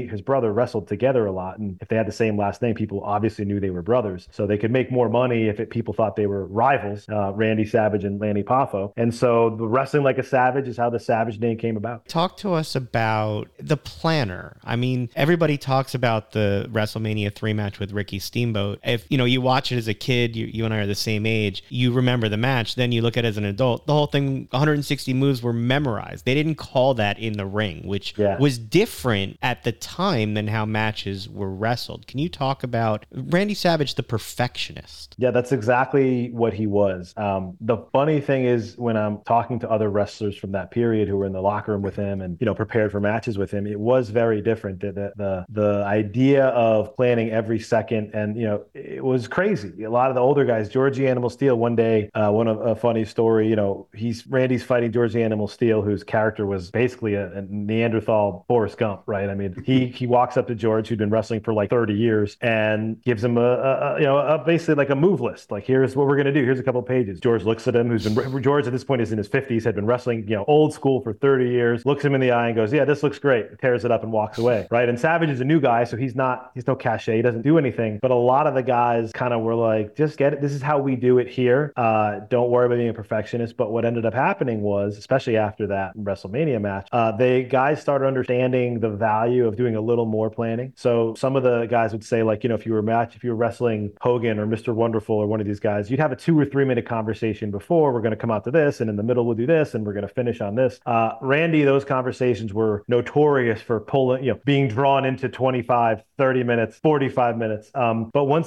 brother wrestled together a lot. And if they had the same last name, people obviously knew they were brothers. So they could make more money if people thought they were rivals, Randy Savage and Lanny Poffo. And so the Wrestling Like a Savage is how the Savage name came about. Talk to us about the planner. I mean, everybody talks about the WrestleMania 3 match with Ricky Steamboat. If, you watch it as a kid, you and I are the same age, you remember the match, then you look at it as an adult, the whole thing, 160 moves were memorized. They didn't call that in the ring, which was different at the time than how matches were wrestled. Can you talk about Randy Savage, the perfectionist? Yeah, that's exactly what he was. The funny thing is, when I'm talking to other wrestlers from that period who were in the locker room with him and, prepared for matches with him, it was very different. The idea of planning every second, and, it was crazy. A lot of the older guys, Georgie Animal Steel, one day, a funny story, Randy's fighting Georgie Animal Steel, whose character was basically a Neanderthal Forrest Gump, right? I mean, he walks up to George, who'd been wrestling for like 30 years, and gives him basically like a move list. Like, here's what we're going to do. Here's a couple of pages. George looks at him, George at this point is in his 50s, had been wrestling, old school for 30 years, looks him in the eye and goes, yeah, this looks great. Tears it up and walks away, right? And Savage is a new guy, so he's no cachet. He doesn't do anything. But a lot of the guys kind of were like, just get it. This is how we do it here. Don't worry about being a perfectionist. But what ended up happening was, especially after that WrestleMania match, guys started understanding the value of doing a little more planning. So some of the guys would say, like, if you were wrestling Hogan or Mr. Wonderful or one of these guys, you'd have a 2 or 3 minute conversation before, we're going to come out to this, and in the middle we'll do this, and we're going to finish on this. Randy, those conversations were notorious for being drawn into 25, 30 minutes, 45 minutes. But once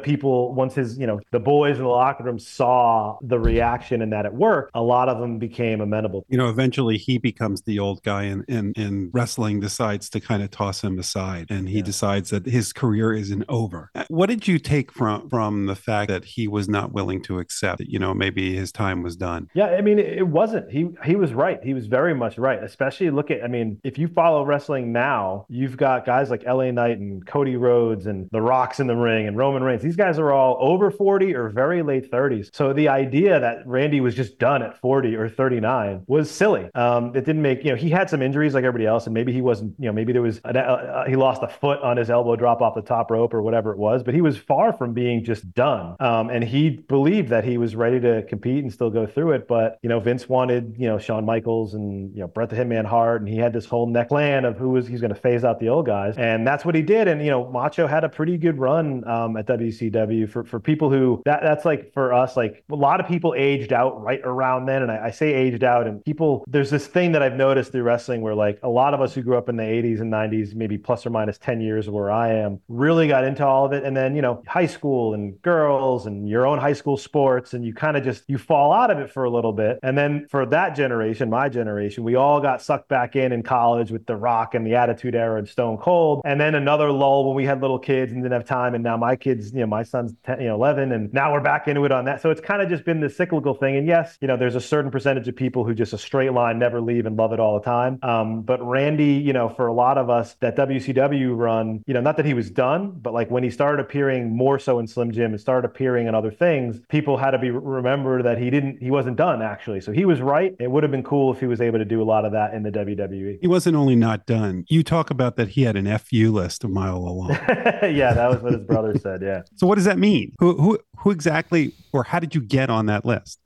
his, the boys in the locker room saw the reaction and that it worked, a lot of them became amenable. Eventually he becomes the old guy, and wrestling decides to kind of toss him aside, and he decides that his career isn't over. What did you take from the fact that he was not willing to accept that, maybe his time was done? Yeah, I mean, it wasn't. He was right. He was very much right. Especially if you follow wrestling now, you've got guys like LA Knight and Cody Rhodes and The Rock's in the ring and Roman Reigns. These guys are all over 40 or very late 30s. So the idea that Randy was just done at 40 or 39 was silly. It didn't make, he had some injuries like everybody else, and maybe he wasn't, maybe there was, he lost a foot on his elbow drop off the top rope or whatever it was, but he was far from being just done. And he believed that he was ready to compete and still go through it. But, Vince wanted, Shawn Michaels and, Bret the Hitman Hart, and he had this whole neck plan of he's going to phase out the old guys. And that's what he did. And, Macho had a pretty good run at WCW for people who, that's like, for us, like a lot of people aged out right around then. And I say aged out, and people, there's this thing that I've noticed through wrestling where, like, a lot of us who grew up in the 80s and 90s, maybe plus or minus 10 years of where I am, really got into all of it. And then, high school and girls and your own high school sports, and you kind of you fall out of it for a little bit. And then for that generation, my generation, we all got sucked back in college with The Rock and the Attitude Era and Stone Cold. And then another lull when we had little kids and didn't have time. And now my kids, my son's 10, 11, and now we're back into it on that. So it's kind of just been this cyclical thing. And yes, there's a certain percentage of people who just a straight line, never leave and love it all the time. But Randy, for a lot of us, that WCW run, not that he was done, but like when he started appearing more so in Slim Jim and started appearing in other things, people had to be remember that he wasn't done, actually. So he was right. It would have been cool if he was able to do a lot of that in the WWE. He wasn't only not done. You talk about that he had an FU list a mile long. Yeah, that was what his brother said. Yeah. So what does that mean? Who exactly, or how did you get on that list?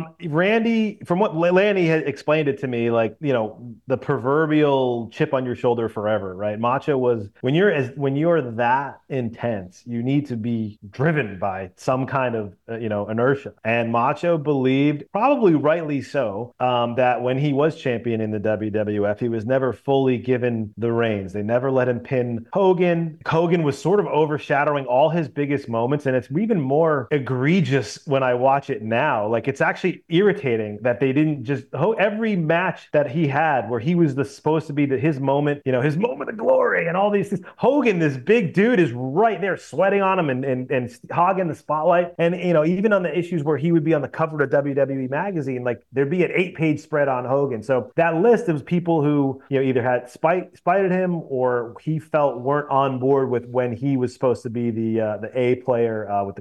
Randy, from what Lanny had explained it to me, like, the proverbial chip on your shoulder forever, right? Macho was, when you're that intense, you need to be driven by some kind of, inertia. And Macho believed, probably rightly so, that when he was champion in the WWF, he was never fully given the reins. They never let him pin Hogan. Hogan was sort of overshadowing all his biggest moments. And it's even more egregious when I watch it now. Like, it's actually irritating that they didn't just, every match that he had where he was supposed to be his moment, his moment of glory and all these things. Hogan, this big dude, is right there sweating on him and hogging the spotlight. And, even on the issues where he would be on the cover of WWE magazine, like, there'd be an 8-page spread on Hogan. So that list, it was people who, either had spited him or he felt weren't on board with when he was supposed to be the A player with the company. Well,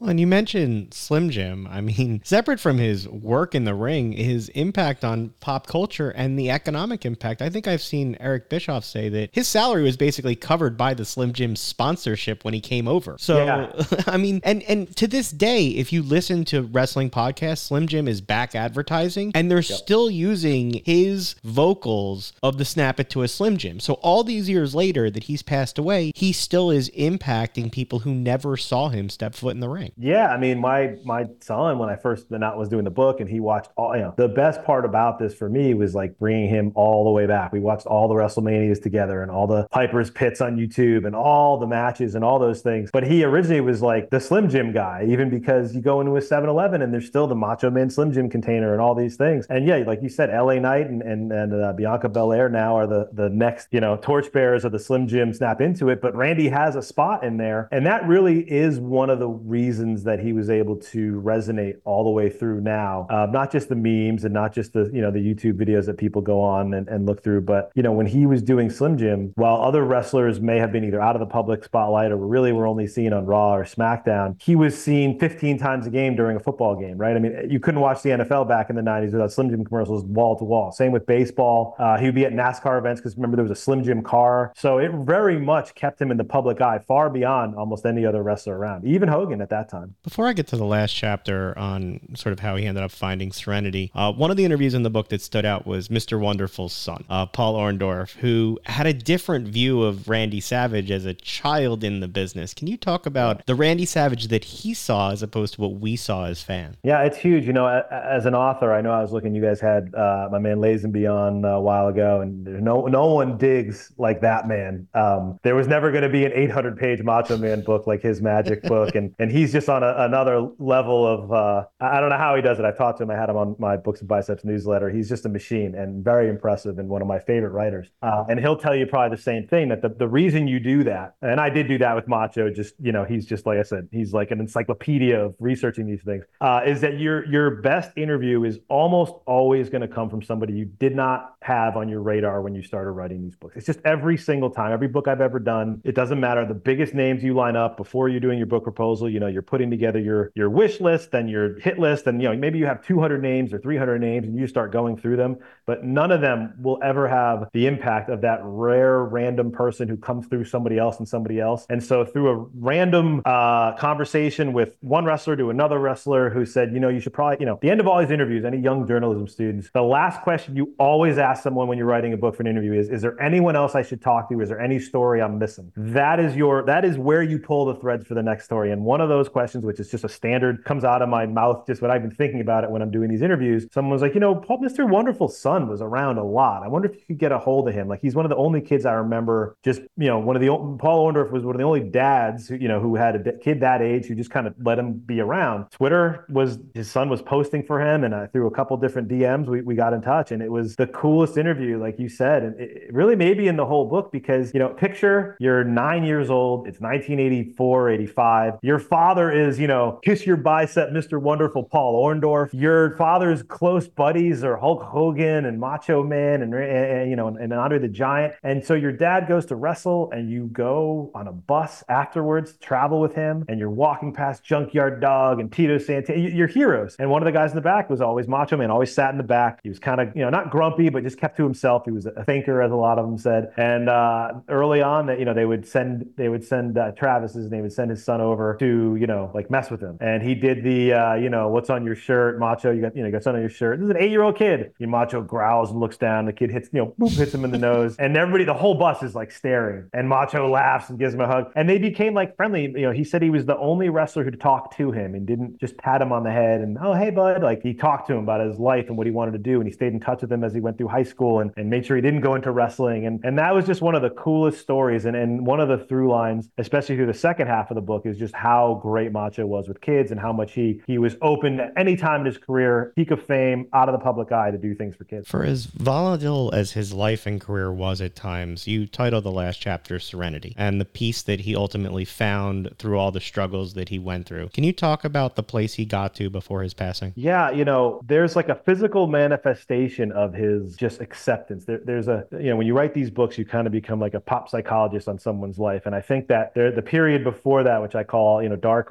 Well, and you mentioned Slim Jim. I mean, separate from his work in the ring, his impact on pop culture and the economic impact. I think I've seen Eric Bischoff say that his salary was basically covered by the Slim Jim sponsorship when he came over. So, yeah. I mean, and to this day, if you listen to wrestling podcasts, Slim Jim is back advertising, and they're still using his vocals of the Snap It to a Slim Jim. So all these years later that he's passed away, he still is impacting people who never saw him step foot in the ring. Yeah, I mean, my son, when I first was doing the book, and he watched all, the best part about this for me was like bringing him all the way back. We watched all the WrestleManias together and all the Piper's Pits on YouTube and all the matches and all those things. But he originally was like the Slim Jim guy, even because you go into a 7-Eleven and there's still the Macho Man Slim Jim container and all these things. And yeah, like you said, LA Knight and Bianca Belair now are the next, torchbearers of the Slim Jim Snap Into It. But Randy has a spot in there. And that really is one of the reasons that he was able to resonate all the way through now. Not just the memes and not just the, the YouTube videos that people go on and look through. But, when he was doing Slim Jim, while other wrestlers may have been either out of the public spotlight or really were only seen on Raw or SmackDown, he was seen 15 times a game during a football game, right? I mean, you couldn't watch the NFL back in the 90s without Slim Jim commercials wall to wall. Same with baseball. He would be at NASCAR events because remember there was a Slim Jim car. So it very much kept him in the public eye far beyond almost any other wrestler around, even Hogan at that time. Before I get to the last chapter on sort of how he ended up finding Serenity, one of the interviews in the book that stood out was Mr. Wonderful's son, Paul Orndorff, who had a different view of Randy Savage as a child in the business. Can you talk about the Randy Savage that he saw as opposed to what we saw as fans? Yeah, it's huge. As an author, I know I was looking, you guys had my man Lazenby a while ago, and no one digs like that man. There was never going to be an 800-page Macho Man book like his Magic book, and he's just on another level of, I don't know how he does it. I've talked to him. I had him on my Books and Biceps newsletter. He's just a machine and very impressive and one of my favorite writers. And he'll tell you probably the same thing, that the reason you do that, and I did do that with Macho, just, he's just, like I said, he's like an encyclopedia of researching these things, is that your best interview is almost always going to come from somebody you did not have on your radar when you started writing these books. It's just every single time, every book I've ever done, it doesn't matter. The biggest names you line up before you're doing your book proposal, you're putting together your wish list and your hit list, and maybe you have 200 names or 300 names and you start going through them, but none of them will ever have the impact of that rare random person who comes through somebody else and somebody else. And so through a random conversation with one wrestler to another wrestler who said, you should probably, at the end of all these interviews, any young journalism students, the last question you always ask someone when you're writing a book for an interview is there anyone else I should talk to? Is there any story I'm missing? That is where you pull the threads for the next story. And one of those questions, which is just a standard, comes out of my mouth just when I've been thinking about it when I'm doing these interviews. Someone was like, Paul, Mr. Wonderful's son was around a lot. I wonder if you could get a hold of him. Like, he's one of the only kids I remember just, Paul Orndorff was one of the only dads who had a kid that age who just kind of let him be around. Twitter his son was posting for him, and through a couple different DMs, we got in touch, and it was the coolest interview, like you said. And it really made me in the whole book because, picture you're 9 years old. It's 1984, 85. Your father is, kiss your bicep, Mr. Wonderful Paul Orndorff. Your father's close buddies are Hulk Hogan and Macho Man and Andre the Giant. And so your dad goes to wrestle, and you go on a bus afterwards, travel with him, and you're walking past Junkyard Dog and Tito Santana. You're heroes. And one of the guys in the back was always Macho Man, always sat in the back. He was kind of, not grumpy, but just kept to himself. He was a thinker, as a lot of them said. And early on, that they would send Travis, and they would send his son over to mess with him. And he did the what's on your shirt, Macho? You got something on your shirt. This is an 8-year-old kid. Macho growls and looks down. The kid hits him in the nose, and everybody, the whole bus is like staring. And Macho laughs and gives him a hug, and they became like friendly. He said he was the only wrestler who talked to him and didn't just pat him on the head and, oh, hey, bud. Like, he talked to him about his life and what he wanted to do, and he stayed in touch with him as he went through high school and made sure he didn't go into wrestling. And that was just one of the coolest stories. And one of the through lines, especially through the second half of the book, is just how great Macho was with kids and how much he was open at any time in his career, peak of fame, out of the public eye, to do things for kids. For as volatile as his life and career was at times, you titled the last chapter Serenity, and the peace that he ultimately found through all the struggles that he went through. Can you talk about the place he got to before his passing? Yeah, there's like a physical manifestation of his just acceptance. There's a, when you write these books, you kind of become like a pop psychologist on someone's life. And I think that the period before that, which I call, dark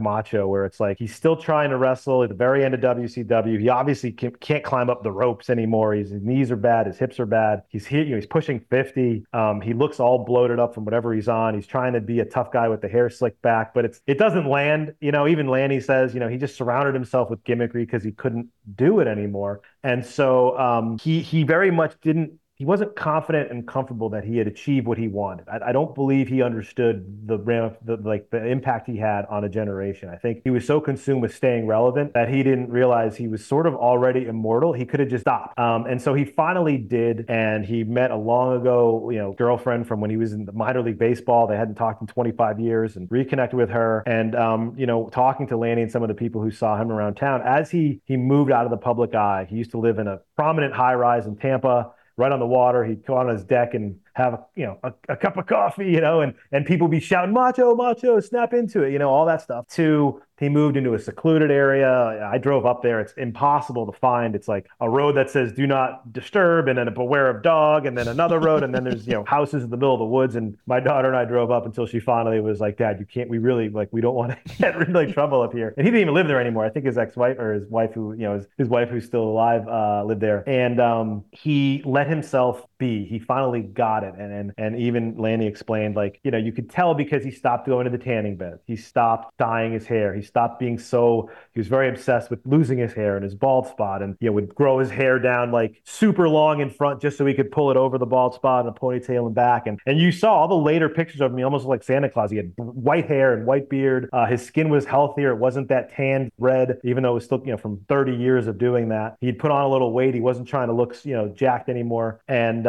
Macho, where it's like he's still trying to wrestle at the very end of WCW. He obviously can't climb up the ropes anymore. His knees are bad, his hips are bad. He's here, he's pushing 50. He looks all bloated up from whatever he's on. He's trying to be a tough guy with the hair slicked back, but it doesn't land. Even Lanny says, he just surrounded himself with gimmickry because he couldn't do it anymore. And so he very much he wasn't confident and comfortable that he had achieved what he wanted. I don't believe he understood the impact he had on a generation. I think he was so consumed with staying relevant that he didn't realize he was sort of already immortal. He could have just stopped. And so he finally did, and he met a long ago, girlfriend from when he was in the minor league baseball. They hadn't talked in 25 years, and reconnected with her. And talking to Lanny and some of the people who saw him around town as he moved out of the public eye. He used to live in a prominent high rise in Tampa, right on the water. He'd go on his deck and have a cup of coffee, and people be shouting, Macho, Macho, snap into it, all that stuff. He moved into a secluded area. I drove up there. It's impossible to find. It's like a road that says do not disturb, and then a beware of dog, and then another road, and then there's houses in the middle of the woods. And my daughter and I drove up until she finally was like, Dad, we don't want to get really trouble up here. And he didn't even live there anymore. I think his ex-wife or his wife his wife who's still alive lived there. And he let himself be. He finally got it. And even Lanny explained, you could tell because he stopped going to the tanning bed. He stopped dyeing his hair. He stopped being he was very obsessed with losing his hair and his bald spot, and would grow his hair down super long in front just so he could pull it over the bald spot and a ponytail and back. And you saw all the later pictures of him, he almost like Santa Claus. He had white hair and white beard. His skin was healthier. It wasn't that tanned red, even though it was still, from 30 years of doing that. He'd put on a little weight. He wasn't trying to look, jacked anymore. And,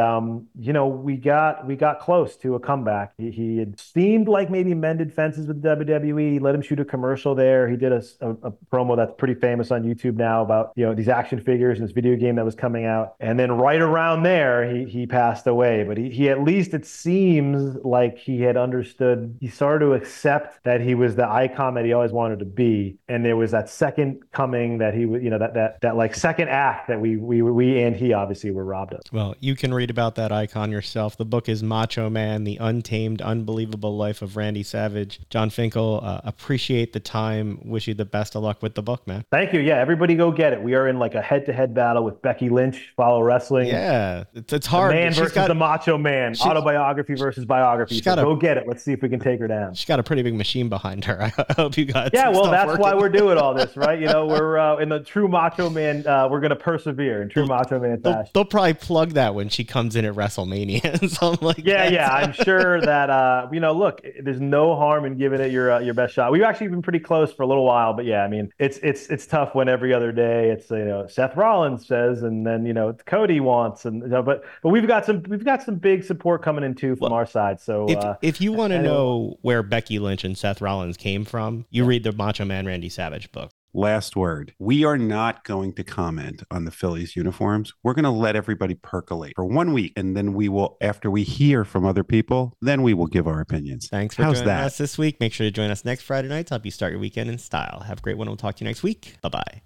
we got close to a comeback. He had seemed like maybe mended fences with WWE. He let him shoot a commercial there. He did a promo that's pretty famous on YouTube now about these action figures and this video game that was coming out. And then right around there, he passed away. But he at least, it seems like he had understood. He started to accept that he was the icon that he always wanted to be. And there was that second coming that he would, that second act that we and he obviously were robbed of. Well, you can read about that icon yourself. The book is Macho Man: The Untamed, Unbelievable Life of Randy Savage. John Finkel, appreciate the time. Wish you the best of luck with the book, man. Thank you. Yeah, everybody go get it. We are in a head-to-head battle with Becky Lynch, Follow Wrestling. Yeah, it's hard. The man versus the Macho Man. Autobiography versus biography. So go get it. Let's see if we can take her down. She's got a pretty big machine behind her. I hope you got Yeah, well, that's why we're doing all this, right? We're in the true Macho Man. We're going to persevere in true Macho Man fashion. They'll probably plug that when she comes in at WrestleMania. Something like that. Yeah. I'm sure that, look, there's no harm in giving it your best shot. We've actually been pretty close for a little while, but yeah, I mean, it's tough when every other day it's Seth Rollins says, and then Cody wants, and but we've got some big support coming in too from our side. So if you want to know where Becky Lynch and Seth Rollins came from, you read the Macho Man Randy Savage book. Last word. We are not going to comment on the Phillies uniforms. We're going to let everybody percolate for 1 week, and then we will, after we hear from other people, then we will give our opinions. Thanks for joining us this week. Make sure to join us next Friday night to help you start your weekend in style. Have a great one. We'll talk to you next week. Bye-bye.